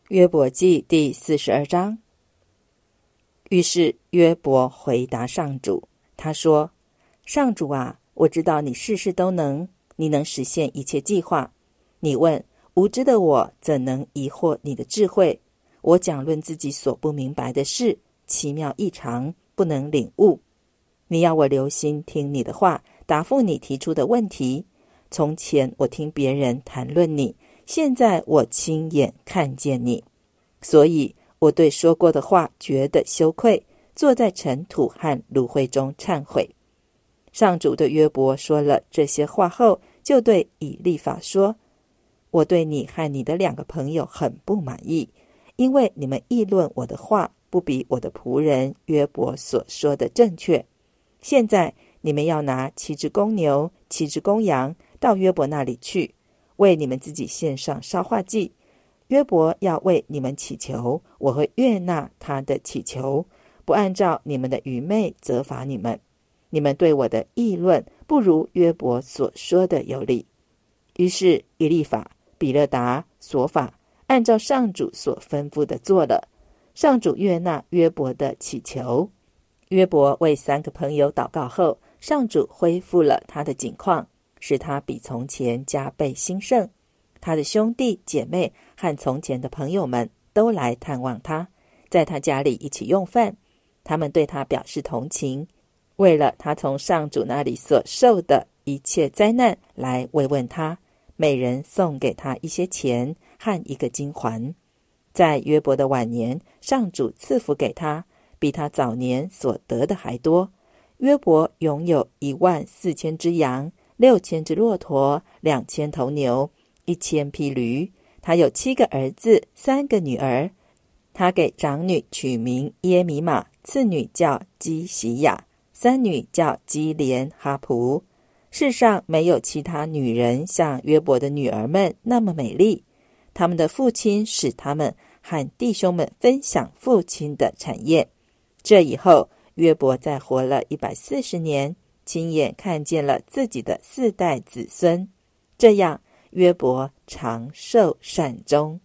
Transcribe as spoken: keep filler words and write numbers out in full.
约伯记第四十二章。于是约伯回答上主，他说：上主啊，我知道你事事都能，你能实现一切计划。你问无知的我怎能疑惑你的智慧？我讲论自己所不明白的事，奇妙异常，不能领悟。你要我留心听你的话，答复你提出的问题。从前我听别人谈论你，现在我亲眼看见你，所以我对说过的话觉得羞愧，坐在尘土和炉灰中忏悔。上主对约伯说了这些话后，就对以利法说：我对你和你的两个朋友很不满意，因为你们议论我的话不比我的仆人约伯所说的正确。现在你们要拿七只公牛、七只公羊到约伯那里去，为你们自己献上烧化祭。约伯要为你们祈求，我会悦纳他的祈求，不按照你们的愚昧责罚你们。你们对我的议论不如约伯所说的有理。于是以利法、比勒达、索法按照上主所吩咐的做了。上主悦纳约伯的祈求。约伯为三个朋友祷告后，上主恢复了他的景况，使他比从前加倍兴盛。他的兄弟姐妹和从前的朋友们都来探望他，在他家里一起用饭。他们对他表示同情，为了他从上主那里所受的一切灾难来慰问他，每人送给他一些钱和一个金环。在约伯的晚年，上主赐福给他，比他早年所得的还多。约伯拥有一万四千只羊，六千只骆驼，两千头牛，一千匹驴。他有七个儿子，三个女儿。他给长女取名耶米玛，次女叫基洗亚，三女叫基连哈普。世上没有其他女人像约伯的女儿们那么美丽。他们的父亲使他们和弟兄们分享父亲的产业。这以后，约伯再活了一百四十年，亲眼看见了自己的四代子孙。这样，约伯长寿善终。